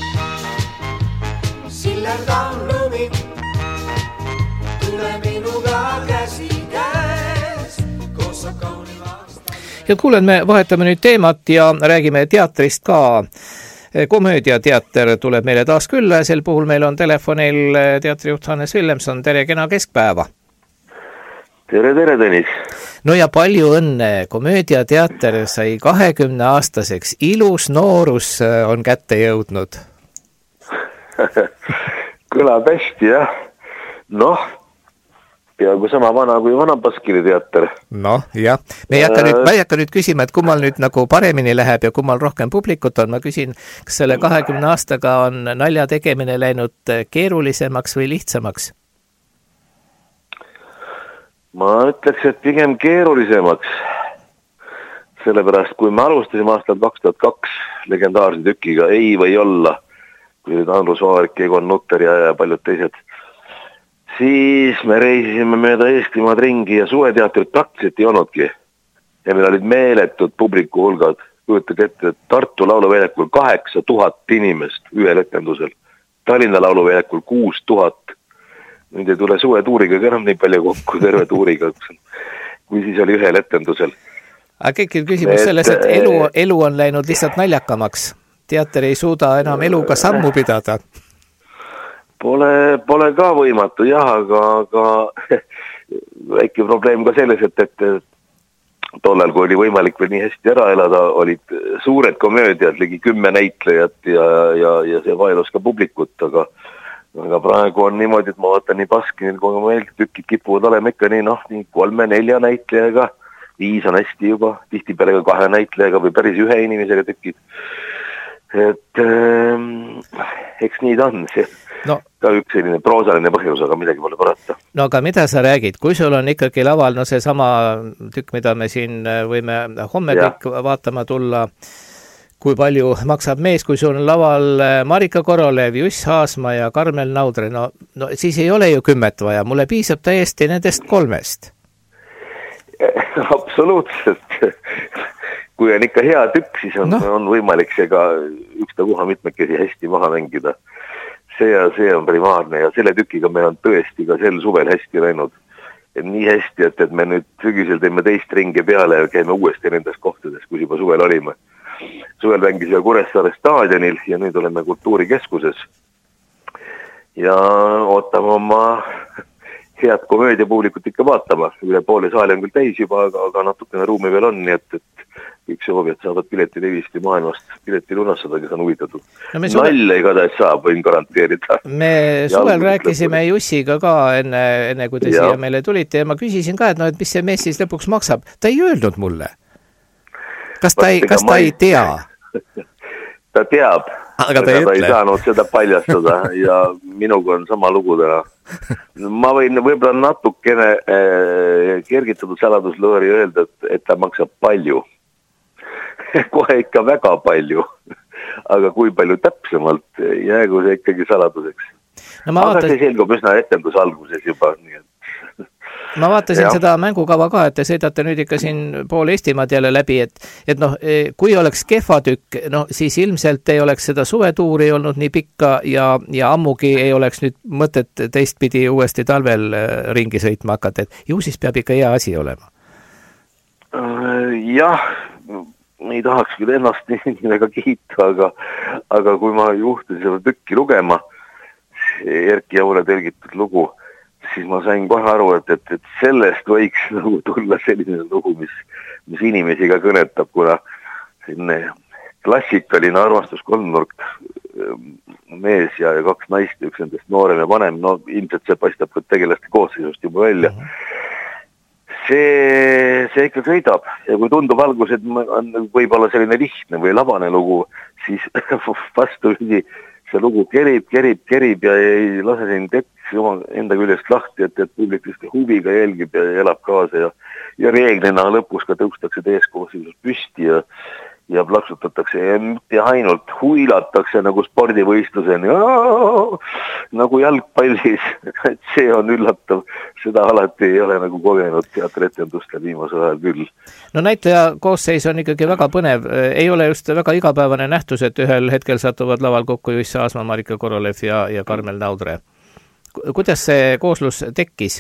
sillerdav lumi, tule minuga käsi käes, koos saab kaunimaks. Head kuuled, me vahetame nüüd teemat ja räägime teatrist ka. Komöödiateater tuleb meile taas külla ja sel puhul meil on telefonil teatrijuht Hannes Willemson. Tere, kena keskpäeva! Tere, tere, Tõnis! No ja palju õnne! Komöödiateater sai kahekümne aastaseks. Ilus noorus on kätte jõudnud. Kõlab hästi, jah. Noh, peaaegu sama vana kui vana Baskiri teater. Noh, jah. Me ei hakka nüüd, ma ei hakka nüüd küsima, et kummal nüüd nagu paremini läheb ja kummal rohkem publikut on. Ma küsin, kas selle kahekümne aastaga on nalja tegemine läinud keerulisemaks või lihtsamaks? Ma ütleks, et pigem keerulisemaks. Sellepärast, kui me alustasime aastal kaks tuhat kaks legendaarse tükiga Ei või olla, kui nüüd Andrus Vaarik, Egon Nutter ja, ja paljud teised, siis me reisisime mööda Eestimaad ringi ja suveteatrit praktiliselt ei olnudki. Ja meil olid meeletud publiku hulgad. Kujutage ette, et Tartu lauluväljakul kaheksa tuhat inimest ühel etendusel. Tallinna lauluväljakul kuus tuhat. Nüüd ei tule suve tuuriga enam nii palju kokku terve tuuriga, kui siis oli ühel etendusel. Aga kõik on küsimus selles, et elu, elu on läinud lihtsalt naljakamaks. Teater ei suuda enam eluga sammu pidada. Pole, pole ka võimatu, jah, aga, aga väike probleem ka selles, et, et tollal, kui oli võimalik veel nii hästi ära elada, olid suured komöödiad, ligi kümme näitlejat ja, ja, ja see vaelus ka publikut, aga aga praegu on niimoodi, et ma vaatan nii Baskinil, kui meil tükid kipuvad olema ikka nii, noh, nii kolme-nelja näitlejaga, viis on hästi juba, tihtipeale ka kahe näitlejaga või päris ühe inimesega tükid. et äh, eks nii ta on, see no. Ka üks selline proosaline põhjus, aga midagi pole parata. No aga mida sa räägid, kui sul on ikkagi laval no see sama tükk, mida me siin võime homme ja. kõik vaatama tulla, kui palju maksab mees, kui sul on laval Marika Korolev, Juss Haasma ja Karmel Naudre, no, no siis ei ole ju kümmet vaja, mulle piisab täiesti nendest kolmest. Absoluutselt. Kui on ikka hea tükk, siis on, no. on võimalik see ka ükstapuha mitmekesi hästi maha mängida. See, see on primaarne ja selle tükiga me on tõesti ka sel suvel hästi läinud. Et nii hästi, et, et me nüüd sügisel teeme teist ringi peale ja käime uuesti nendes kohtades, kus juba suvel olime. Suvel mängisime Kuressaare staadionil ja nüüd oleme kultuurikeskuses. Ja ootame oma head komöödiapuulikut ikka vaatama. Üle poole saali on küll täis juba, aga, aga natukene ruumi veel on, nii et, et kõik soovijad saavad pileti levisti maailmast pileti lunastada, kes on huvitatud. No suve... Nalle igatahes saab, võin garanteerida. Me suvel rääkisime Jussiga ka enne, enne kui te ja. siia meile tulite ja ma küsisin ka, et no, et mis see mees siis lõpuks maksab. Ta ei öelnud mulle. Kas ta ei, kas ta ei tea? Ta teab, aga ta ei, ta ei saanud seda paljastada ja minuga on sama lugu täna. Ma võin võib-olla natukene äh, kergitatud saladuslõõri öelda, et, et ta maksab palju. Kohe ikka väga palju, aga kui palju täpsemalt, jäägu see ikkagi saladuseks. No aga vaatan... see selgub üsna etendus alguses juba. Nii et... Ma vaatasin ja. seda mängukava ka, et te sõidate nüüd ikka siin pool Eestimaad jälle läbi, et, et noh, kui oleks kehva tükk, no siis ilmselt ei oleks seda suvetuuri olnud nii pikka ja, ja ammugi ei oleks nüüd mõtet teistpidi uuesti talvel ringi sõitma hakata, et ju siis peab ikka hea asi olema. Jah, ei tahaks küll ennast nii väga kiita, aga, aga kui ma juhtusin seda tükki lugema, Erki Jaule tõlgitud lugu, siis ma sain kohe aru, et, et, et sellest võiks nagu tulla selline lugu, mis, mis inimesi ka kõnetab, kuna selline klassikaline armastus kolmnurk, mees ja, ja kaks naist, üks endast noorem ja vanem, no ilmselt see paistab ka tegelaste koosseisust juba välja. See, see ikka sõidab ja kui tundub algus, et on võib-olla selline lihtne või labane lugu, siis vastu üdi see lugu kerib, kerib, kerib ja ei lase siin tekst oma enda küljest lahti, et, et publikliste huviga jälgib ja elab kaasa ja, ja reeglina lõpus ka tõustakse teeskooseisus püsti ja ja plaksutatakse ja mitte ainult huilatakse nagu spordivõistluseni, nagu jalgpallis, et see on üllatav, seda alati ei ole nagu kogenud teatretendustel viimasel ajal küll. No näitleja koosseis on ikkagi väga põnev, ei ole just väga igapäevane nähtus, et ühel hetkel satuvad laval kokku Juss Haasma, Marika Korolev ja, ja Karmel Naudre. Kuidas see kooslus tekkis?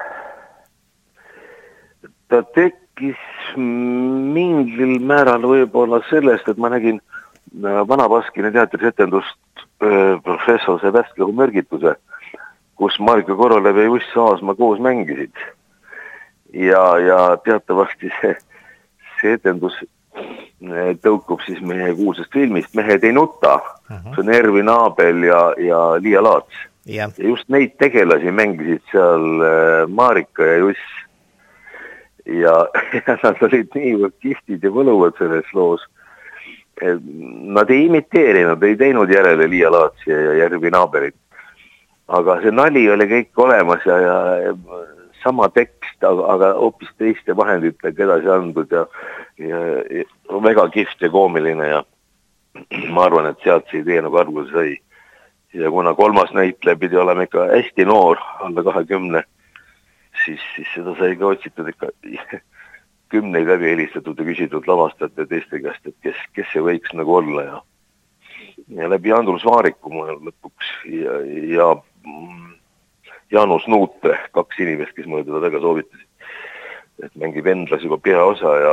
Ta tekkis mingil määral võib-olla sellest, et ma nägin Vana-Baskini teatris etendust professor Sebastian märgituse, kus Marika Korolev ja Juss Haasma koos mängisid. Ja, ja teatavasti see, see etendus tõukub siis meie kuulsast filmist Mehed ei nuta. Uh-huh. See on Ervin Abel ja, ja Liia Laats. Yeah. Ja just neid tegelasi mängisid seal Marika ja Juss. Ja, ja nad olid nii kistid ja võluvad selles loos. Nad ei imiteerinud, ei teinud järele Liia Laatsi ja Ervin Abelit. Aga see nali oli kõik olemas ja, ja sama tekst, aga, aga hoopis teiste vahenditega edasi andnud ja, ja, ja väga kihvt ja koomiline ja ma arvan, et sealt see idee nagu alguse sai. Ja kuna kolmas näitleja pidi olema ikka hästi noor, alla kahekümne, Siis, siis seda sai ka otsitud ikka kümneid läbi helistatud ja küsitud lavastajate teiste käest, et kes, kes see võiks nagu olla ja, ja läbi Andrus Vaariku mul lõpuks ja, ja Jaanus Nuute, kaks inimest, kes mulle teda väga soovitasid, et mängib Endlas juba peaosa ja,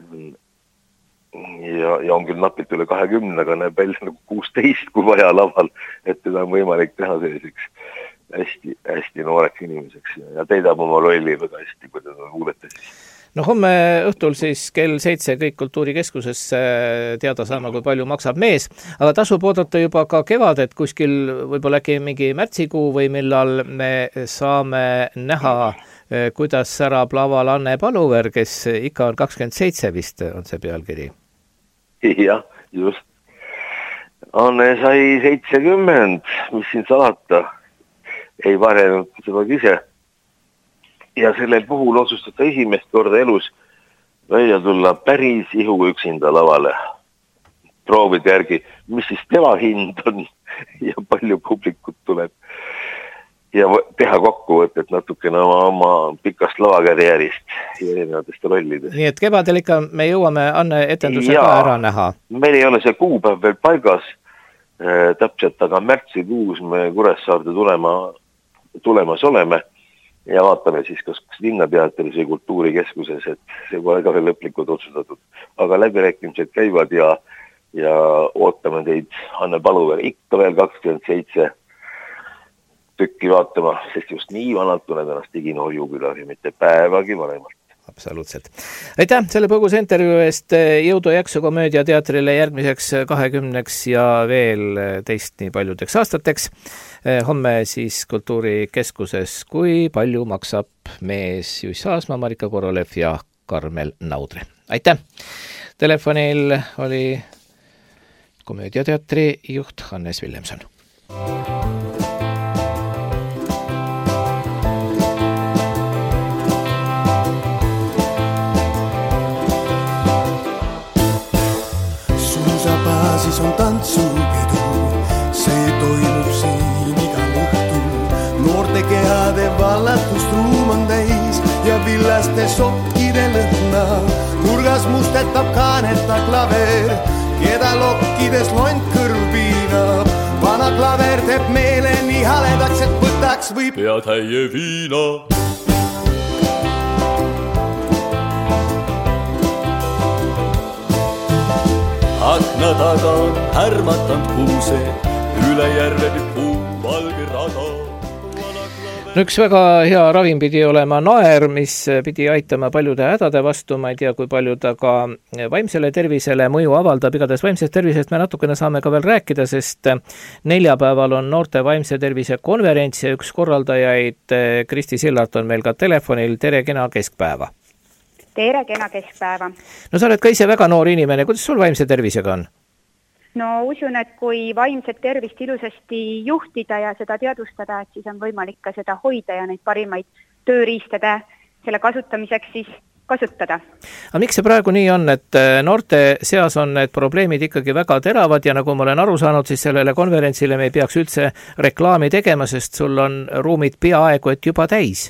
ja, ja on küll napilt üle kahekümne, aga näeb välja nagu kuusteist kui vaja laval, et teda on võimalik teha selliseks hästi, hästi nooreks inimeseks ja teidab oma rolli väga hästi, kui te kuulete siis. No homme õhtul siis kell seitse kõik kultuurikeskuses teada saama, kui palju maksab mees, aga tasub oodata juba ka kevad, et kuskil võib-olla äkki mingi märtsikuu või millal me saame näha, kuidas särab laval Anne Paluver, kes ikka on kakskümmend seitse vist on see pealkiri. Jah, just. Anne sai seitsekümmend, mis siin salata, ei varenud seda ise. Ja sellel puhul otsustada esimest korda elus välja tulla päris ihuga üksinda lavale. Proovide järgi, mis siis tema hind on ja palju publikut tuleb. Ja teha kokkuvõtet natukene oma, oma pikast lavakarjäärist ja erinevatest rollidest. Nii et kevadel ikka me jõuame Anne etenduse ka ära näha. Meil ei ole see kuupäev veel paigas äh, täpselt, aga märtsikuus me Kuressaarde tulema, tulemas oleme ja vaatame siis kas linnateatris või kultuurikeskuses, et see pole ka veel lõplikult otsustatud. Aga läbirääkimised käivad ja, ja ootame teid Anne Paluver ikka veel kakskümmend seitse tükki vaatama, sest just nii vanalt tunned ennast diginoorjukülavi, mitte päevagi vanemalt. Absoluutselt. Aitäh selle põgus intervjuu eest, jõudu jaksu komöödiateatrile järgmiseks kahekümneks ja veel teist nii paljudeks aastateks. Homme siis Kultuurikeskuses, kui palju maksab mees Juss Aasma, Marika Korolev ja Karmel Naudre. Aitäh! Telefonil oli komöödiateatri juht Hannes Villemson. Siis on tantsupidu, see toimub siin igal õhtul. Noorte kehade vallatusruum on täis ja villaste sokkide lõhna. Nurgas mustetab kaaneta klaver, keda lokkides lont kõrv piinab. Vana klaver teeb meele nii haledaks, et võtaks või peatäie viina. Akna taga on härmatanud kuuse, üle järve puu valge rada. No üks väga hea ravim pidi olema naer, mis pidi aitama paljude hädade vastu, ma ei tea, kui palju ta ka vaimsele tervisele mõju avaldab. Igades vaimsest tervisest me natukene saame ka veel rääkida, sest neljapäeval on noorte vaimse tervise konverents ja üks korraldajaid, Kristi Sillart, on meil ka telefonil. Tere, kena keskpäeva! Tere, kena keskpäeva. No sa oled ka ise väga noor inimene, kuidas sul vaimse tervisega on? No usun, et kui vaimset tervist ilusasti juhtida ja seda teadvustada, et siis on võimalik ka seda hoida ja neid parimaid tööriistade selle kasutamiseks siis kasutada. Aga miks see praegu nii on, et noorte seas on need probleemid ikkagi väga teravad ja nagu ma olen aru saanud, siis sellele konverentsile me ei peaks üldse reklaami tegema, sest sul on ruumid peaaegu et juba täis?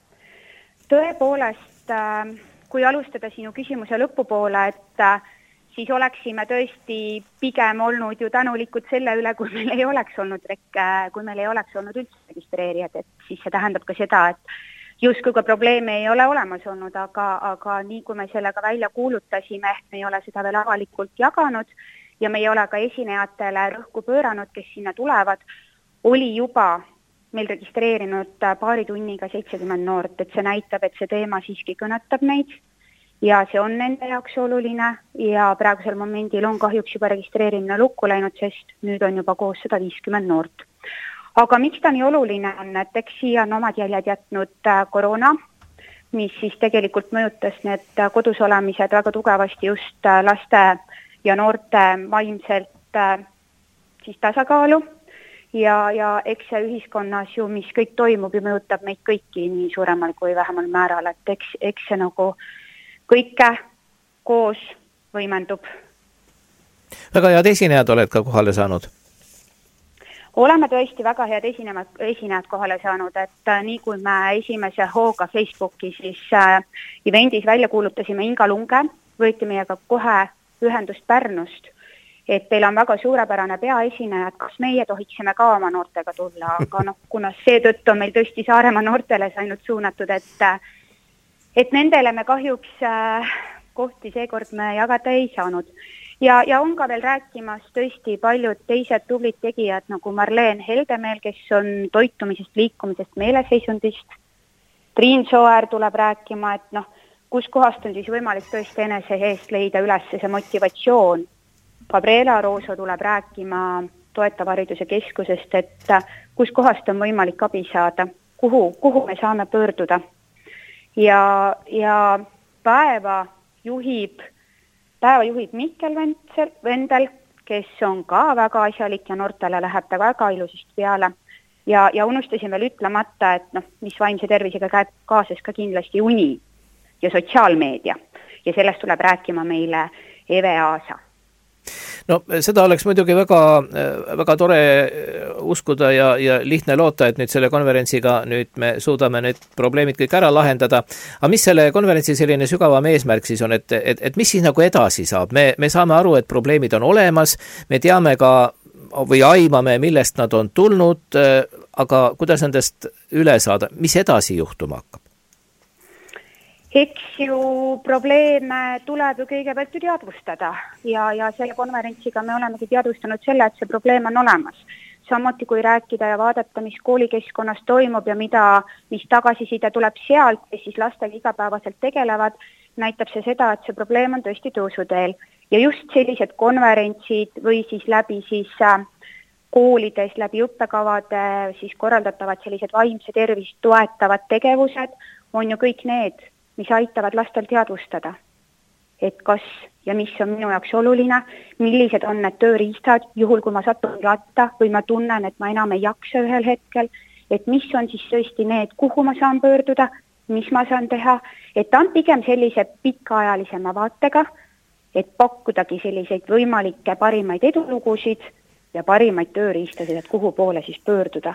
Tõepoolest, kui alustada sinu küsimuse lõpupoole, et siis oleksime tõesti pigem olnud ju tänulikud selle üle, kui meil ei oleks olnud rekke, kui meil ei oleks olnud üldse registreerijad, et siis see tähendab ka seda, et justkui ka probleeme ei ole olemas olnud, aga, aga nii kui me sellega välja kuulutasime, ehk me ei ole seda veel avalikult jaganud ja me ei ole ka esinejatele rõhku pööranud, kes sinna tulevad, oli juba meil registreerinud paari tunniga seitsekümmend noort, et see näitab, et see teema siiski kõnetab neid ja see on nende jaoks oluline ja praegusel momendil on kahjuks juba registreerimine lukku läinud, sest nüüd on juba koos sada viiskümmend noort. Aga miks ta nii oluline on, et eks siia on omad jäljed jätnud koroona, mis siis tegelikult mõjutas need kodus olemised väga tugevasti just laste ja noorte vaimselt siis tasakaalu ja, ja eks see ühiskonnas ju, mis kõik toimub ja mõjutab meid kõiki nii suuremal kui vähemal määral, et eks, eks see nagu kõike koos võimendub. Väga head esinejad oled ka kohale saanud? Oleme tõesti väga head esinejad, esinejad kohale saanud, et nii kui me esimese hooga Facebooki siis äh, evendis välja kuulutasime Inga Lunge, võeti meiega kohe ühendust Pärnust, et teil on väga suurepärane peaesineja, et kas meie tohiksime ka oma noortega tulla, aga noh, kuna seetõttu on meil tõesti Saaremaa noortele ainult suunatud, et et nendele me kahjuks äh, kohti seekord me jagada ei saanud. Ja, ja on ka veel rääkimas tõesti paljud teised tublid tegijad, nagu Marleen Heldemeel, kes on toitumisest, liikumisest, meeleseisundist. Triin Soer tuleb rääkima, et noh, kus kohast on siis võimalik tõesti enese eest leida üles see motivatsioon. Gabriela Rooso tuleb rääkima toetava hariduse keskusest, et kus kohast on võimalik abi saada, kuhu, kuhu me saame pöörduda. Ja, ja päeva juhib, päeva juhib Mihkel Vendel, kes on ka väga asjalik ja noortele läheb ta väga ilusasti peale. Ja, ja unustasin veel ütlemata, et noh, mis vaimse tervisega käib kaasas ka kindlasti uni ja sotsiaalmeedia. Ja sellest tuleb rääkima meile Eve Aasa. No seda oleks muidugi väga, väga tore uskuda ja, ja lihtne loota, et nüüd selle konverentsiga nüüd me suudame need probleemid kõik ära lahendada. Aga mis selle konverentsi selline sügavam eesmärk siis on, et, et, et mis siis nagu edasi saab? Me, me saame aru, et probleemid on olemas, me teame ka või aimame, millest nad on tulnud, aga kuidas nendest üle saada? Mis edasi juhtuma hakkab? Eks ju probleeme tuleb ju kõigepealt ju teadvustada ja, ja selle konverentsiga me olemegi teadvustanud selle, et see probleem on olemas. Samuti kui rääkida ja vaadata, mis koolikeskkonnas toimub ja mida, mis tagasiside tuleb sealt, kes siis lastega igapäevaselt tegelevad, näitab see seda, et see probleem on tõesti tõusuteel. Ja just sellised konverentsid või siis läbi siis koolides, läbi õppekavade siis korraldatavad sellised vaimse tervist toetavad tegevused on ju kõik need, mis aitavad lastel teadvustada, et kas ja mis on minu jaoks oluline, millised on need tööriistad, juhul kui ma satun ratta või ma tunnen, et ma enam ei jaksa ühel hetkel, et mis on siis tõesti need, kuhu ma saan pöörduda, mis ma saan teha, et ta on pigem sellise pikaajalisema vaatega, et pakkudagi selliseid võimalikke parimaid edulugusid ja parimaid tööriistasid, et kuhu poole siis pöörduda.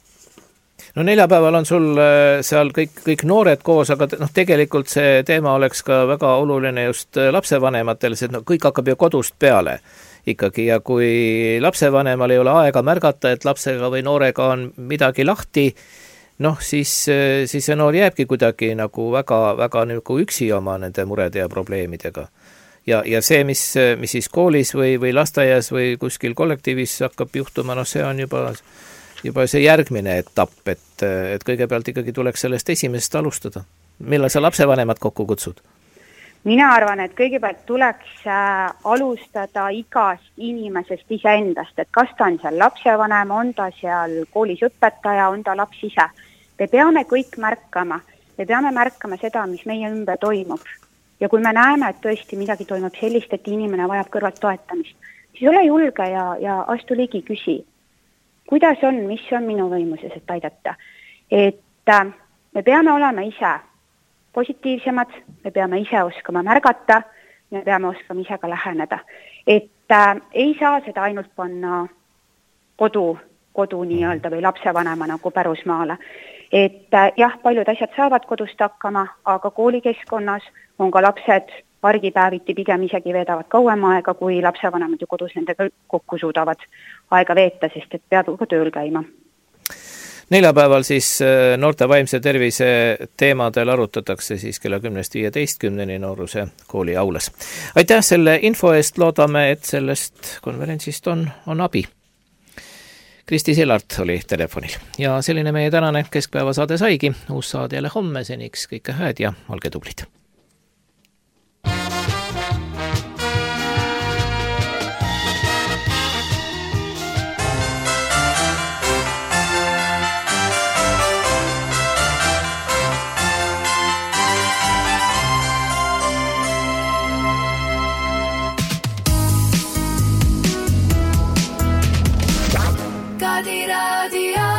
No neljapäeval on sul seal kõik, kõik noored koos, aga noh, tegelikult see teema oleks ka väga oluline just lapsevanematel, sest no, kõik hakkab ju kodust peale ikkagi ja kui lapsevanemal ei ole aega märgata, et lapsega või noorega on midagi lahti, noh siis, siis see noor jääbki kuidagi nagu väga, väga nagu üksi oma nende murede ja probleemidega. Ja, ja see, mis, mis siis koolis või, või lasteaias või kuskil kollektiivis hakkab juhtuma, no see on juba... juba see järgmine etapp, et, et kõigepealt ikkagi tuleks sellest esimesest alustada. Millal sa lapsevanemad kokku kutsud? Mina arvan, et kõigepealt tuleks alustada igast inimesest iseendast, et kas ta on seal lapsevanem, on ta seal koolis õpetaja, on ta laps ise. Me peame kõik märkama, me peame märkama seda, mis meie ümber toimub. Ja kui me näeme, et tõesti midagi toimub sellist, et inimene vajab kõrvalt toetamist, siis ole julge ja, ja astu ligi küsi. Kuidas on, mis on minu võimuses, et aidata. Et äh, me peame olema ise positiivsemad, me peame ise oskama märgata, me peame oskama ise ka läheneda. Et äh, ei saa seda ainult panna kodu, kodu nii-öelda või lapsevanema nagu pärusmaale. Et äh, jah, paljud asjad saavad kodust hakkama, aga koolikeskkonnas on ka lapsed argipäeviti pigem isegi veedavad kauem aega, kui lapsevanemad ju kodus nendega kokku suudavad aega veeta, sest et peab ka tööl käima. Neljapäeval siis noorte vaimse tervise teemadel arutatakse siis kella kümnest viieteistkümneni Nooruse kooli aulas. Aitäh selle info eest, loodame, et sellest konverentsist on, on abi. Kristi Sillart oli telefonil ja selline meie tänane keskpäevasaade saigi. Uus saade jälle homme, seniks kõike hääd ja olge tublid. Raadio.